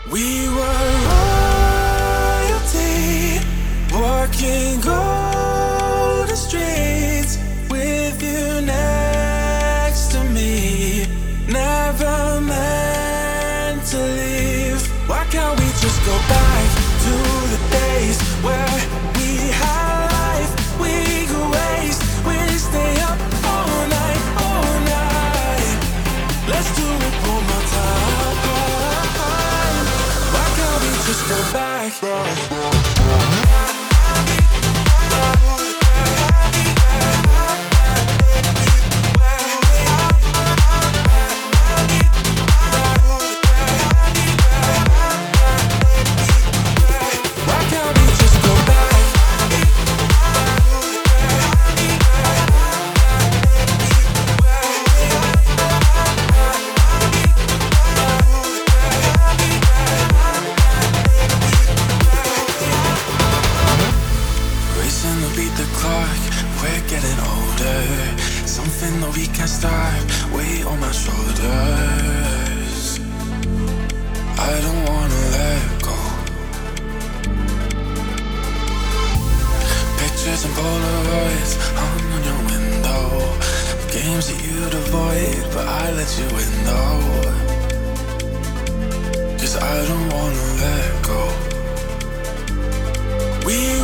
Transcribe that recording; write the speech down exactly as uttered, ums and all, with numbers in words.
We were royalty, walking golden streets with you next to me. Never meant to leave. Why can't we just go back to the days where we had life, we could waste, we stay up all night, all night. Let's do it one more time. Why can't we just go back? We're getting older, something that we can't stop, weight on my shoulders. I don't wanna let go. Pictures and Polaroids hung on your window, games that you'd avoid, but I let you in though. 'Cause I don't wanna let go. We